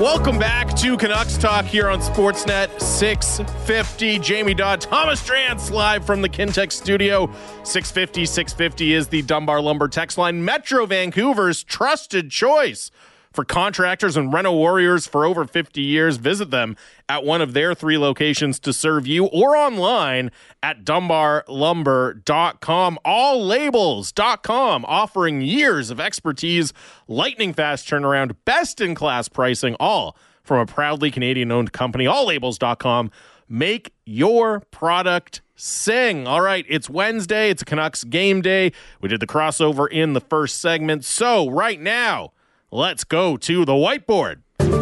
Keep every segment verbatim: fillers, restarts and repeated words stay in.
Welcome back to Canucks Talk here on Sportsnet six fifty. Jamie Dodd, Thomas Drance live from the Kintex studio. six fifty, six fifty is the Dunbar Lumber text line. Metro Vancouver's trusted choice for contractors and reno warriors for over fifty years. Visit them at one of their three locations to serve you or online at dunbar lumber dot com. all labels dot com offering years of expertise, lightning fast turnaround, best in class pricing, all from a proudly Canadian owned company. all labels dot com. Make your product sing. All right, it's Wednesday. It's a Canucks game day. We did the crossover in the first segment. So right now, let's go to the whiteboard.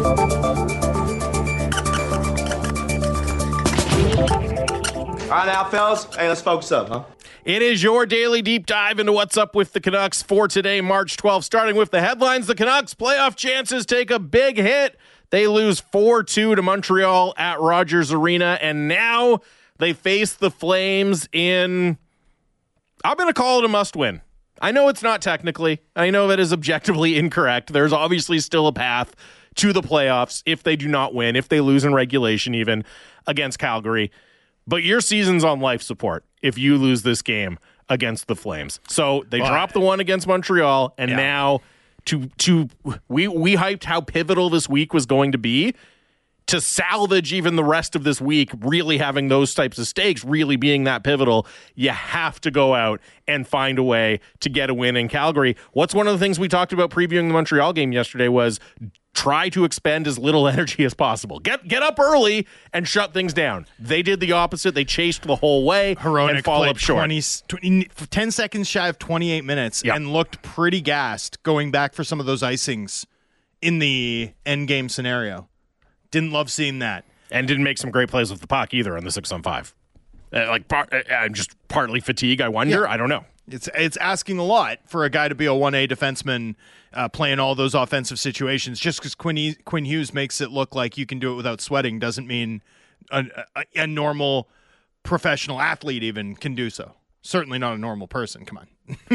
All right now, fellas. Hey, let's focus up, huh? It is your daily deep dive into what's up with the Canucks for today, March twelfth. Starting with the headlines, the Canucks' playoff chances take a big hit. They lose four two to Montreal at Rogers Arena, and now they face the Flames in, I'm going to call it a must-win. I know it's not technically. I know that is objectively incorrect. There's obviously still a path to the playoffs if they do not win, if they lose in regulation even against Calgary. But your season's on life support if you lose this game against the Flames. So they wow. dropped the one against Montreal, and yeah. now to to we we hyped how pivotal this week was going to be. To salvage even the rest of this week, really having those types of stakes, really being that pivotal, you have to go out and find a way to get a win in Calgary. What's one of the things we talked about previewing the Montreal game yesterday was try to expend as little energy as possible. Get get up early and shut things down. They did the opposite. They chased the whole way Hronek and fall up short. twenty, twenty, ten seconds shy of twenty-eight minutes yep. and looked pretty gassed going back for some of those icings in the end game scenario. Didn't love seeing that. And didn't make some great plays with the puck either on the six on five. Uh, like, par- uh, just partly fatigue, I wonder. Yeah. I don't know. It's it's asking a lot for a guy to be a one A defenseman uh, playing all those offensive situations. Just because Quinn, Quinn Hughes makes it look like you can do it without sweating doesn't mean a, a, a normal professional athlete even can do so. Certainly not a normal person. Come on.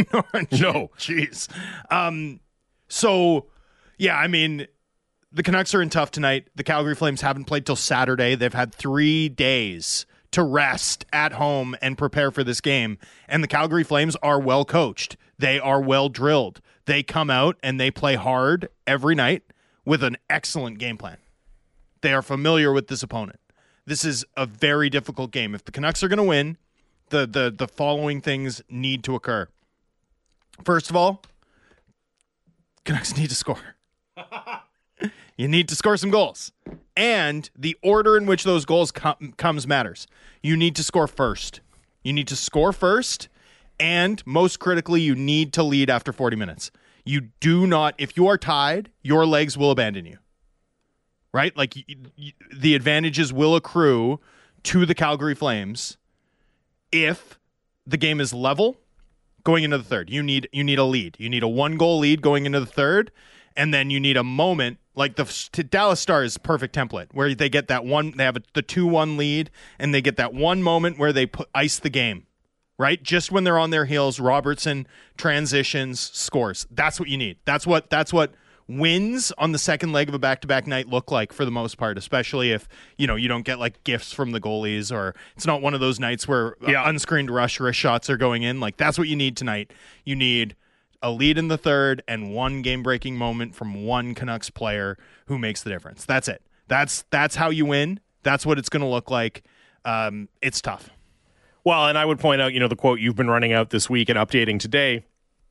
No. Jeez. Um, so, yeah, I mean... The Canucks are in tough tonight. The Calgary Flames haven't played till Saturday. They've had three days to rest at home and prepare for this game. And the Calgary Flames are well coached. They are well drilled. They come out and they play hard every night with an excellent game plan. They are familiar with this opponent. This is a very difficult game. If the Canucks are going to win, the, the, the following things need to occur. First of all, Canucks need to score. You need to score some goals. And the order in which those goals com- comes matters. You need to score first. You need to score first. And most critically, you need to lead after forty minutes. You do not, if you are tied, your legs will abandon you. Right? Like y- y- the advantages will accrue to the Calgary Flames if the game is level going into the third. You need you need a lead. You need a one-goal lead going into the third. And then you need a moment, like the Dallas Stars perfect template, where they get that one, they have a, the two one lead, and they get that one moment where they put, ice the game, right? Just when they're on their heels, Robertson transitions, scores. That's what you need. That's what that's what wins on the second leg of a back-to-back night look like for the most part, especially if, you know, you don't get like gifts from the goalies, or it's not one of those nights where yeah. unscreened rush wrist shots are going in. Like, that's what you need tonight. You need a lead in the third and one game-breaking moment from one Canucks player who makes the difference. That's it. That's that's how you win. That's what it's going to look like. Um, it's tough. Well, and I would point out, you know, the quote you've been running out this week and updating today,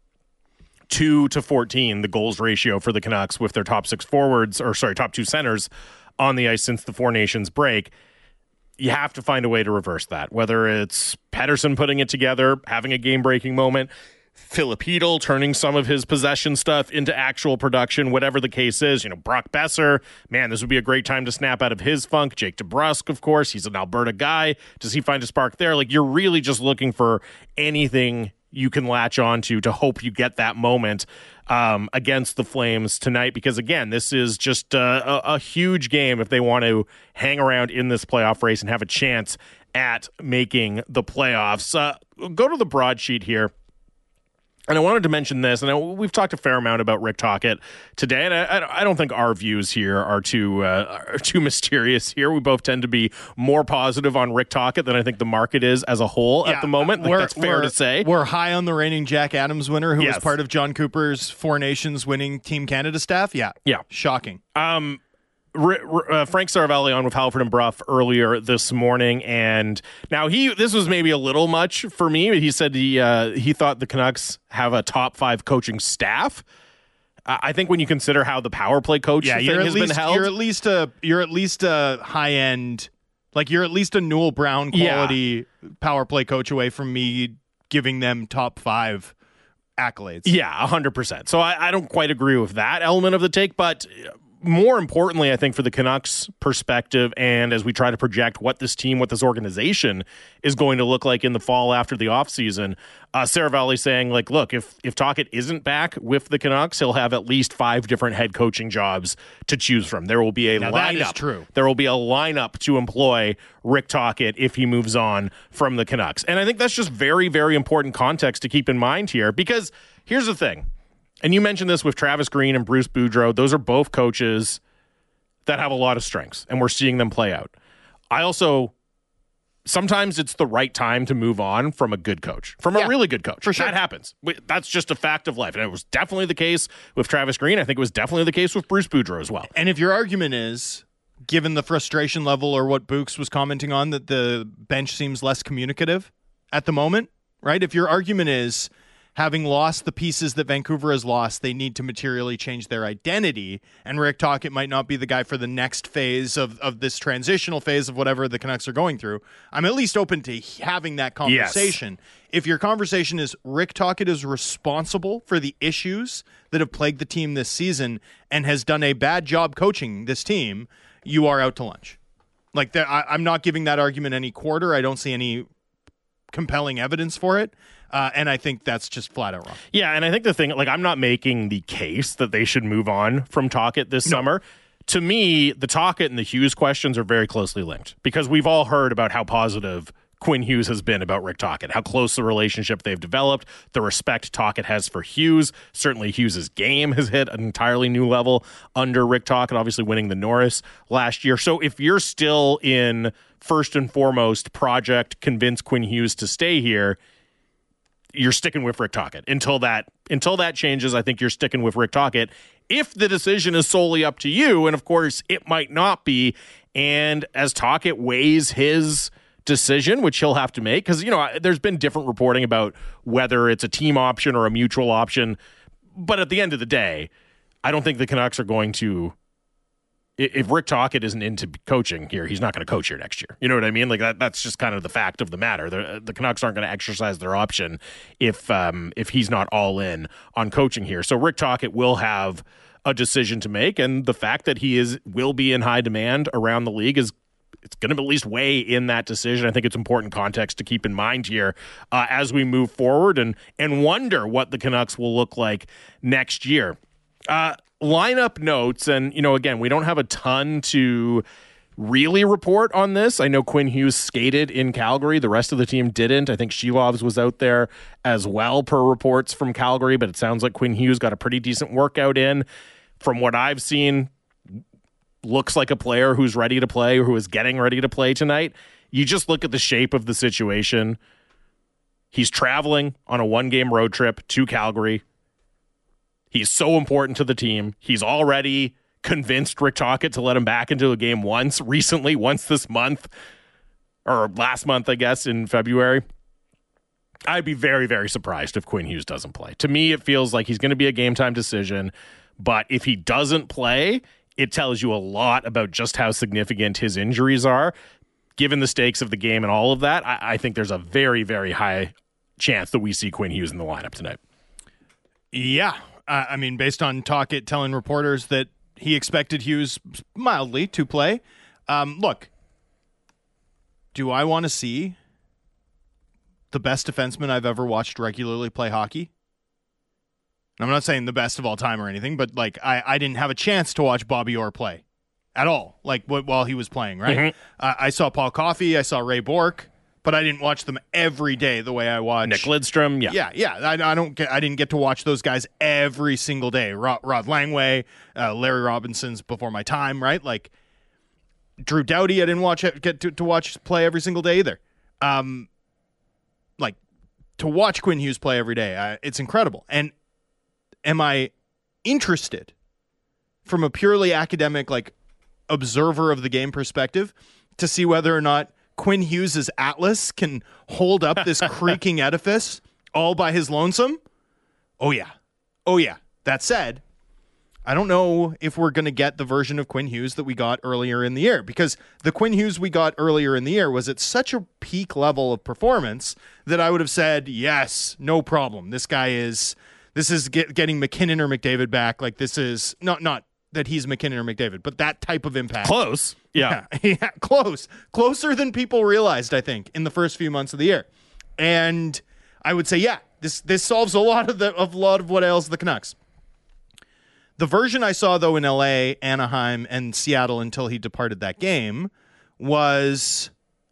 two to fourteen, the goals ratio for the Canucks with their top six forwards, or sorry, top two centers on the ice since the Four Nations break. You have to find a way to reverse that, whether it's Pettersson putting it together, having a game-breaking moment, Philip Hedl turning some of his possession stuff into actual production, whatever the case is. You know, Brock Besser, man, this would be a great time to snap out of his funk. Jake DeBrusk, of course, he's an Alberta guy. Does he find a spark there? Like, you're really just looking for anything you can latch onto to hope you get that moment um, against the Flames tonight, because, again, this is just a, a, a huge game if they want to hang around in this playoff race and have a chance at making the playoffs. Uh, go to the broadsheet here. And I wanted to mention this, and I, we've talked a fair amount about Rick Tocchet today, and I, I don't think our views here are too uh, are too mysterious here. We both tend to be more positive on Rick Tocchet than I think the market is as a whole yeah, at the moment. Like, that's fair to say. We're high on the reigning Jack Adams winner, who yes. was part of John Cooper's Four Nations winning Team Canada staff. Yeah, yeah, shocking. Um. Uh, Frank Saravalli on with Halford and Bruff earlier this morning, and now he this was maybe a little much for me. He said he uh, he thought the Canucks have a top five coaching staff. Uh, I think when you consider how the power play coach yeah, thing you're has at least, been held, you're at least a you're at least a high end, like you're at least a Newell Brown quality yeah. power play coach away from me giving them top five accolades. Yeah, a hundred percent. So I, I don't quite agree with that element of the take, but more importantly, I think for the Canucks perspective, and as we try to project what this team, what this organization is going to look like in the fall after the offseason, uh, Saravalli saying, like, look, if if Tocchet isn't back with the Canucks, he'll have at least five different head coaching jobs to choose from. There will be a now, lineup. That is true. There will be a lineup to employ Rick Tocchet if he moves on from the Canucks. And I think that's just very, very important context to keep in mind here, because here's the thing. And you mentioned this with Travis Green and Bruce Boudreau. Those are both coaches that have a lot of strengths, and we're seeing them play out. I also, sometimes it's the right time to move on from a good coach, from yeah, a really good coach. For sure. That happens. That's just a fact of life. And it was definitely the case with Travis Green. I think it was definitely the case with Bruce Boudreau as well. And if your argument is, given the frustration level or what Books was commenting on, that the bench seems less communicative at the moment, right? If your argument is, having lost the pieces that Vancouver has lost, they need to materially change their identity, and Rick Tocchet might not be the guy for the next phase of, of this transitional phase of whatever the Canucks are going through. I'm at least open to having that conversation. Yes. If your conversation is Rick Tocchet is responsible for the issues that have plagued the team this season and has done a bad job coaching this team, you are out to lunch. Like, I, I'm not giving that argument any quarter. I don't see any compelling evidence for it. Uh, and I think that's just flat out wrong. Yeah, and I think the thing, like, I'm not making the case that they should move on from Tocchet this no. summer. To me, the Tocchet and the Hughes questions are very closely linked, because we've all heard about how positive Quinn Hughes has been about Rick Tocchet, how close the relationship they've developed, the respect Tocchet has for Hughes. Certainly Hughes' game has hit an entirely new level under Rick Tocchet, obviously winning the Norris last year. So if you're still in, first and foremost, project convince Quinn Hughes to stay here, you're sticking with Rick Tocchet until that until that changes. I think you're sticking with Rick Tocchet. If the decision is solely up to you, and of course it might not be, and as Tocchet weighs his decision, which he'll have to make, because you know there's been different reporting about whether it's a team option or a mutual option, but at the end of the day, I don't think the Canucks are going to. If Rick Tocchet isn't into coaching here, he's not going to coach here next year. You know what I mean? Like that, that's just kind of the fact of the matter. The, the Canucks aren't going to exercise their option if um, if he's not all in on coaching here. So Rick Tocchet will have a decision to make, and the fact that he is will be in high demand around the league is it's going to at least weigh in that decision. I think it's important context to keep in mind here uh, as we move forward and and wonder what the Canucks will look like next year. Uh, lineup notes, and you know, again, we don't have a ton to really report on this. I know Quinn Hughes skated in Calgary. The rest of the team didn't. I think Shilovs was out there as well per reports from Calgary, but it sounds like Quinn Hughes got a pretty decent workout in. From what I've seen, looks like a player who's ready to play or who is getting ready to play tonight. You just look at the shape of the situation. He's traveling on a one-game road trip to Calgary. He's so important to the team. He's already convinced Rick Tocchet to let him back into a game once recently, once this month, or last month, I guess, in February. I'd be very, very surprised if Quinn Hughes doesn't play. To me, it feels like he's going to be a game-time decision, but if he doesn't play, it tells you a lot about just how significant his injuries are. Given the stakes of the game and all of that, I, I think there's a very, very high chance that we see Quinn Hughes in the lineup tonight. Yeah. Uh, I mean, based on Tocchet telling reporters that he expected Hughes mildly to play. Um, look, do I want to see the best defenseman I've ever watched regularly play hockey? I'm not saying the best of all time or anything, but like I, I didn't have a chance to watch Bobby Orr play at all, like w- while he was playing, right? Mm-hmm. Uh, I saw Paul Coffey, I saw Ray Bourque, but I didn't watch them every day the way I watch Nick Lidstrom. Yeah. Yeah, yeah. I, I don't get. I didn't get to watch those guys every single day. Rod, Rod Langway, uh, Larry Robinson's before my time, right? Like Drew Doughty, I didn't watch it, get to, to watch play every single day either. Um, like to watch Quinn Hughes play every day, I, it's incredible. And am I interested from a purely academic, like observer of the game perspective, to see whether or not Quinn Hughes' Atlas can hold up this creaking edifice all by his lonesome? Oh, yeah. Oh, yeah. That said, I don't know if we're going to get the version of Quinn Hughes that we got earlier in the year, because the Quinn Hughes we got earlier in the year was at such a peak level of performance that I would have said, yes, no problem. This guy is, this is get, getting McKinnon or McDavid back. Like this is not, not that he's McKinnon or McDavid, but that type of impact. Close. Yeah. Yeah, yeah, close. Closer than people realized, I think, in the first few months of the year. And I would say, yeah, this this solves a lot of the of a lot of what ails the Canucks. The version I saw, though, in L A, Anaheim, and Seattle until he departed that game was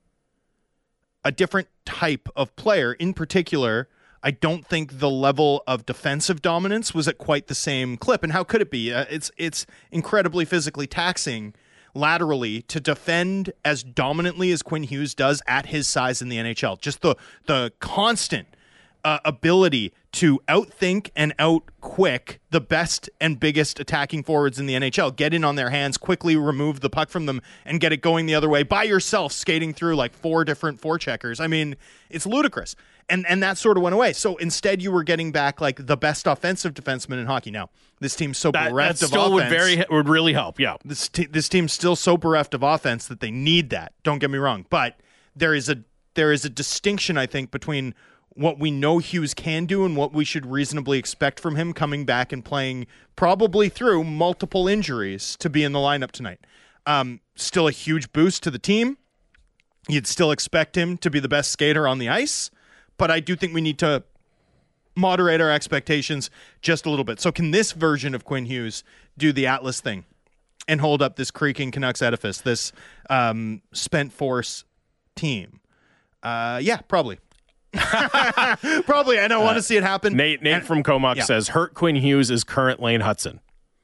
a different type of player. In particular, I don't think the level of defensive dominance was at quite the same clip. And how could it be? Uh, it's it's incredibly physically taxing laterally to defend as dominantly as Quinn Hughes does at his size in the N H L. Just the the constant uh, ability to outthink and out-quick the best and biggest attacking forwards in the N H L. Get in on their hands, quickly remove the puck from them, and get it going the other way by yourself, skating through like four different forecheckers. I mean, it's ludicrous. And and that sort of went away. So instead, you were getting back like the best offensive defenseman in hockey. Now, this team's so That, bereft that of still offense. would very would really help. Yeah. This te- this team's still so bereft of offense that they need that. Don't get me wrong, but there is a there is a distinction, I think, between what we know Hughes can do and what we should reasonably expect from him coming back and playing probably through multiple injuries to be in the lineup tonight. Um, still a huge boost to the team. You'd still expect him to be the best skater on the ice, but I do think we need to moderate our expectations just a little bit. So can this version of Quinn Hughes do the Atlas thing and hold up this creaking Canucks edifice, this um, spent force team? Uh, yeah, probably. Probably. I don't uh, want to see it happen. Nate Nate and, from Comox yeah. says, hurt Quinn Hughes is current Lane Hudson.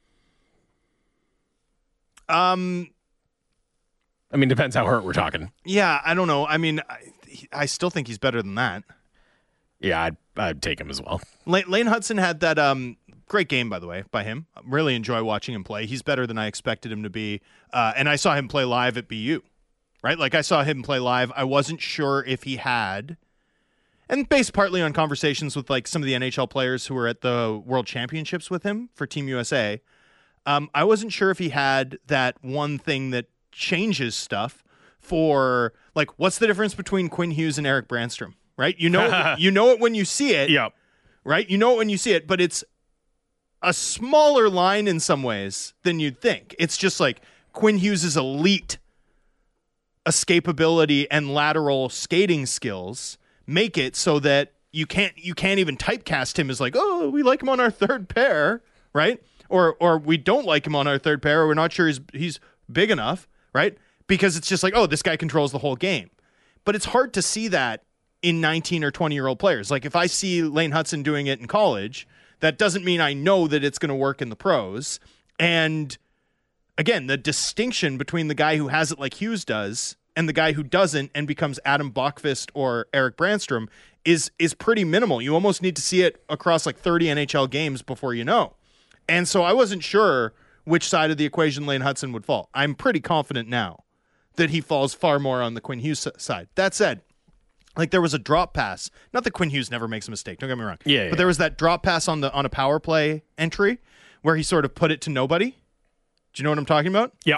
Um, I mean, depends how hurt we're talking. Yeah, I don't know. I mean, I, I still think he's better than that. Yeah, I'd, I'd take him as well. Lane, Lane Hudson had that um, great game, by the way, by him. I really enjoy watching him play. He's better than I expected him to be. Uh, and I saw him play live at B U, right? Like, I saw him play live. I wasn't sure if he had, and based partly on conversations with, like, some of the N H L players who were at the World Championships with him for Team U S A, um, I wasn't sure if he had that one thing that changes stuff for, like, what's the difference between Quinn Hughes and Eric Brandstrom? Right? You know, you know it when you see it. Yeah. Right? You know it when you see it, but it's a smaller line in some ways than you'd think. It's just like Quinn Hughes' elite escapability and lateral skating skills make it so that you can't you can't even typecast him as like, oh, we like him on our third pair, right? Or or we don't like him on our third pair, or we're not sure he's he's big enough, right? Because it's just like, oh, this guy controls the whole game. But it's hard to see that in nineteen or twenty year old players. Like if I see Lane Hudson doing it in college, that doesn't mean I know that it's going to work in the pros. And again, the distinction between the guy who has it like Hughes does and the guy who doesn't and becomes Adam Bachfist or Eric Brandstrom is is pretty minimal. You almost need to see it across like thirty N H L games before you know. And so I wasn't sure which side of the equation Lane Hudson would fall. I'm pretty confident now that he falls far more on the Quinn Hughes side. That said, like there was a drop pass. Not that Quinn Hughes never makes a mistake. Don't get me wrong. Yeah. But yeah. there was that drop pass on the on a power play entry where he sort of put it to nobody. Do you know what I'm talking about? Yeah.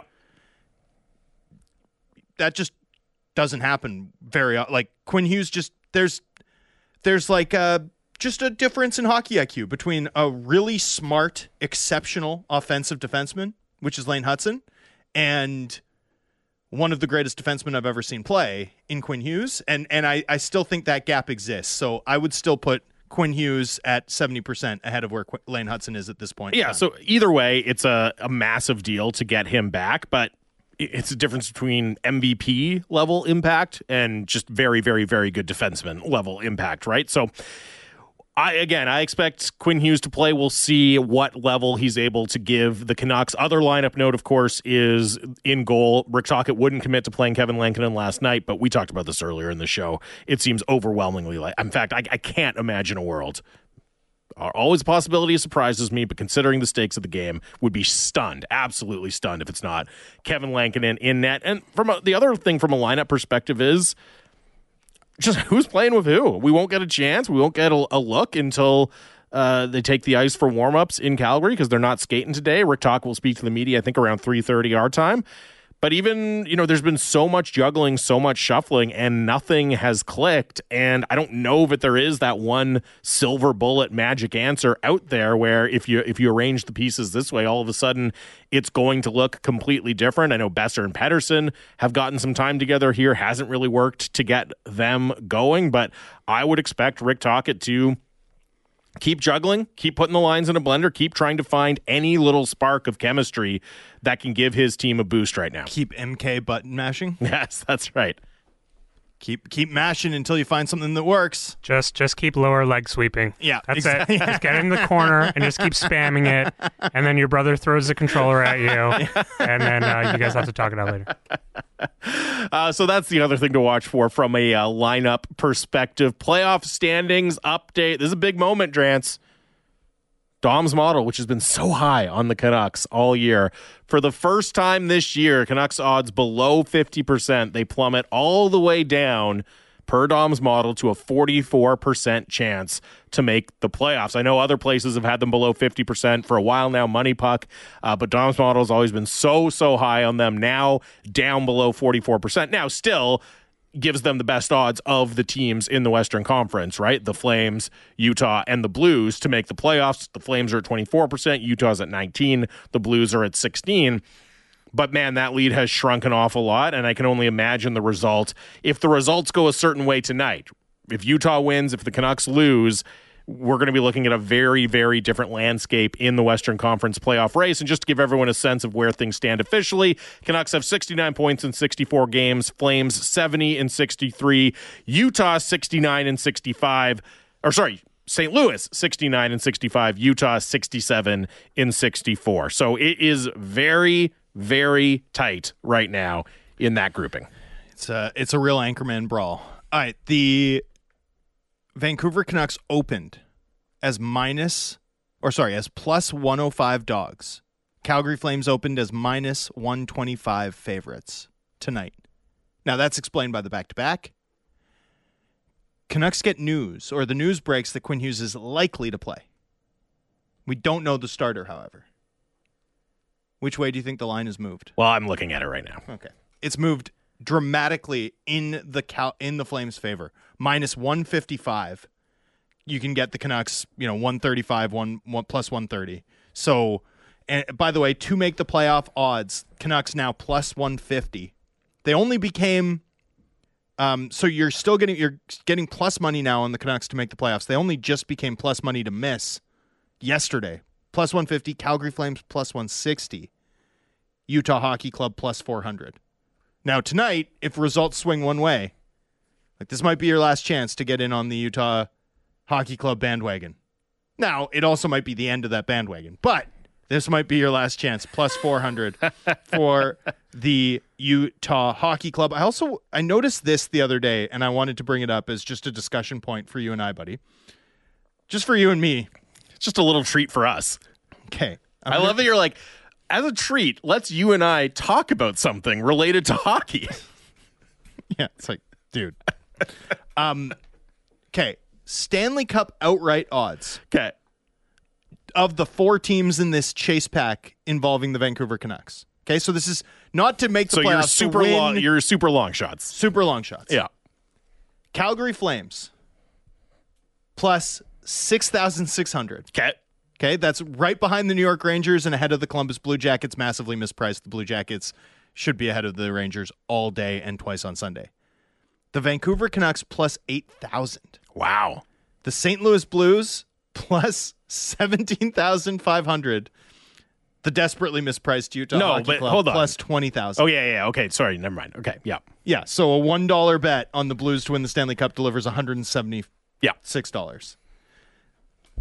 That just doesn't happen very like Quinn Hughes. Just there's there's like a just a difference in hockey I Q between a really smart, exceptional offensive defenseman, which is Lane Hudson, and one of the greatest defensemen I've ever seen play in Quinn Hughes. And and I, I still think that gap exists. So I would still put Quinn Hughes at seventy percent ahead of where Qu- Lane Hudson is at this point. Yeah, so either way, it's a, a massive deal to get him back. But it's a difference between M V P level impact and just very, very, very good defenseman level impact, right? So I, again, I expect Quinn Hughes to play. We'll see what level he's able to give the Canucks. Other lineup note, of course, is in goal. Rick Tocchet wouldn't commit to playing Kevin Lankinen last night, but we talked about this earlier in the show. It seems overwhelmingly like, in fact, I, I can't imagine a world. Always a possibility of surprises me, but considering the stakes of the game, would be stunned, absolutely stunned if it's not Kevin Lankinen in net. And from a, the other thing from a lineup perspective is just who's playing with who. We won't get a chance. We won't get a, a look until uh, they take the ice for warmups in Calgary because they're not skating today. Rick Tocchet will speak to the media, I think, around three thirty our time. But even, you know, there's been so much juggling, so much shuffling, and nothing has clicked. And I don't know that there is that one silver bullet magic answer out there where if you if you arrange the pieces this way, all of a sudden it's going to look completely different. I know Besser and Pettersson have gotten some time together here. Hasn't really worked to get them going. But I would expect Rick Tocchet to keep juggling, keep putting the lines in a blender, keep trying to find any little spark of chemistry that can give his team a boost right now. Keep M K button mashing. Yes, that's right. Keep keep mashing until you find something that works. Just just keep lower leg sweeping. Yeah, that's exactly. it. Just get in the corner and just keep spamming it, and then your brother throws the controller at you, and then uh, you guys have to talk it out later. Uh, so that's the other thing to watch for from a uh, lineup perspective. Playoff standings update. This is a big moment, Drance. Dom's model, which has been so high on the Canucks all year. For the first time this year, Canucks odds below fifty percent. They plummet all the way down per Dom's model to a forty-four percent chance to make the playoffs. I know other places have had them below fifty percent for a while now, Money Puck, uh, but Dom's model has always been so, so high on them. Now down below forty-four percent. Now still gives them the best odds of the teams in the Western Conference, right? The Flames, Utah, and the Blues to make the playoffs. The Flames are at twenty-four percent, Utah's at nineteen, the Blues are at sixteen. But man, that lead has shrunk an awful lot, and I can only imagine the result. If the results go a certain way tonight, if Utah wins, if the Canucks lose, we're going to be looking at a very, very different landscape in the Western Conference playoff race. And just to give everyone a sense of where things stand officially, Canucks have sixty-nine points in sixty-four games, Flames seventy in sixty-three, Utah sixty-nine and sixty-five, or sorry, Saint Louis sixty-nine and sixty-five, Utah sixty-seven in sixty-four. So it is very, very tight right now in that grouping. It's a, it's a real Anchorman brawl. All right, the Vancouver Canucks opened as minus, or sorry, as plus one oh five dogs. Calgary Flames opened as minus one twenty-five favorites tonight. Now, that's explained by the back-to-back. Canucks get news, or the news breaks that Quinn Hughes is likely to play. We don't know the starter, however. Which way do you think the line has moved? Well, I'm looking at it right now. Okay. It's moved dramatically in the Cal- in the Flames' favor. Minus one fifty-five. You can get the Canucks, you know, one thirty-five, one, one plus one thirty. So, and by the way, to make the playoff odds, Canucks now plus one fifty. They only became um so you're still getting you're getting plus money now on the Canucks to make the playoffs. They only just became plus money to miss yesterday. Plus one fifty, Calgary Flames plus one sixty. Utah Hockey Club plus four hundred. Now, tonight, if results swing one way, like this might be your last chance to get in on the Utah Hockey Club bandwagon. Now, it also might be the end of that bandwagon, but this might be your last chance. Plus four hundred for the Utah Hockey Club. I also, I noticed this the other day, and I wanted to bring it up as just a discussion point for you and I, buddy. Just for you and me. It's just a little treat for us. Okay. I'm I love gonna... that you're like, as a treat, let's you and I talk about something related to hockey. Yeah, it's like, dude. um, okay, Stanley Cup outright odds. Okay. Of the four teams in this chase pack involving the Vancouver Canucks. Okay, so this is not to make the so playoffs. You're super win, long. You're super long shots. Super long shots. Yeah. Calgary Flames plus six thousand six hundred. Okay. Okay, that's right behind the New York Rangers and ahead of the Columbus Blue Jackets. Massively mispriced. The Blue Jackets should be ahead of the Rangers all day and twice on Sunday. The Vancouver Canucks plus eight thousand. Wow. The Saint Louis Blues plus seventeen thousand five hundred. The desperately mispriced Utah No, Hockey but Club hold on. plus twenty thousand. Oh, yeah, yeah. Okay, sorry. Never mind. Okay, yeah. Yeah, so a one dollar bet on the Blues to win the Stanley Cup delivers one hundred seventy-six dollars. Yeah.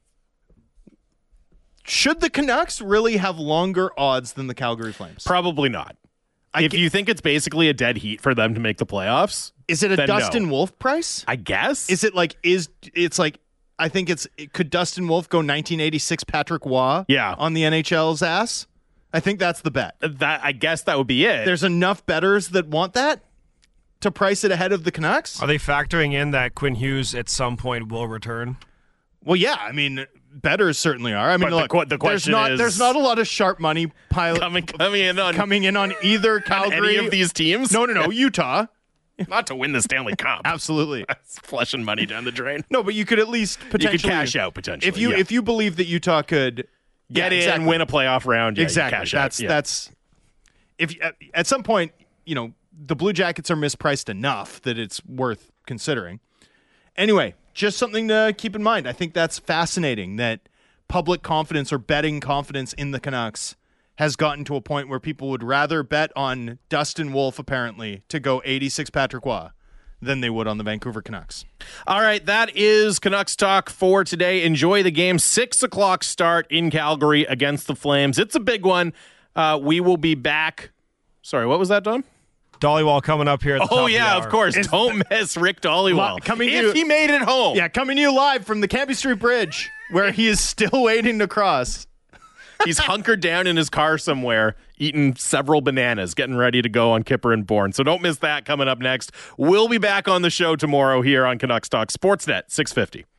Should the Canucks really have longer odds than the Calgary Flames? Probably not. I if get- you think it's basically a dead heat for them to make the playoffs, Is it a then Dustin no. Wolf price? I guess. Is it like, is it's like, I think it's, could Dustin Wolf go nineteen eighty-six Patrick Waugh Yeah. on the N H L's ass? I think that's the bet. that? I guess that would be it. There's enough bettors that want that to price it ahead of the Canucks? Are they factoring in that Quinn Hughes at some point will return? Well, yeah, I mean, bettors certainly are. I mean, But the look, que- the there's question not is- there's not a lot of sharp money pile coming coming in on coming in on either on Calgary. any of these teams. No, no, no, Utah. Not to win the Stanley Cup. Absolutely. It's flushing money down the drain. No, but you could at least You potentially could cash out potentially. if you yeah. if you believe that Utah could get yeah, in, exactly. win a playoff round, yeah, you exactly. cash That's out. Yeah. that's if at, at some point, you know, the Blue Jackets are mispriced enough that it's worth considering. Anyway, just something to keep in mind. I think that's fascinating that public confidence or betting confidence in the Canucks has gotten to a point where people would rather bet on Dustin Wolf apparently to go eighty-six Patrick Waugh than they would on the Vancouver Canucks. All right, that is Canucks talk for today. Enjoy the game. Six o'clock start in Calgary against the Flames. It's a big one. Uh, we will be back. Sorry, what was that, Dom? Dollywall coming up here at the top Oh, of the yeah, hour. of course. Don't miss Rick Dollywall. Li- coming if to- he made it home. Yeah, coming to you live from the Cambie Street Bridge where he is still waiting to cross. He's hunkered down in his car somewhere, eating several bananas, getting ready to go on Kipper and Bourne. So don't miss that coming up next. We'll be back on the show tomorrow here on Canucks Talk Sportsnet six fifty.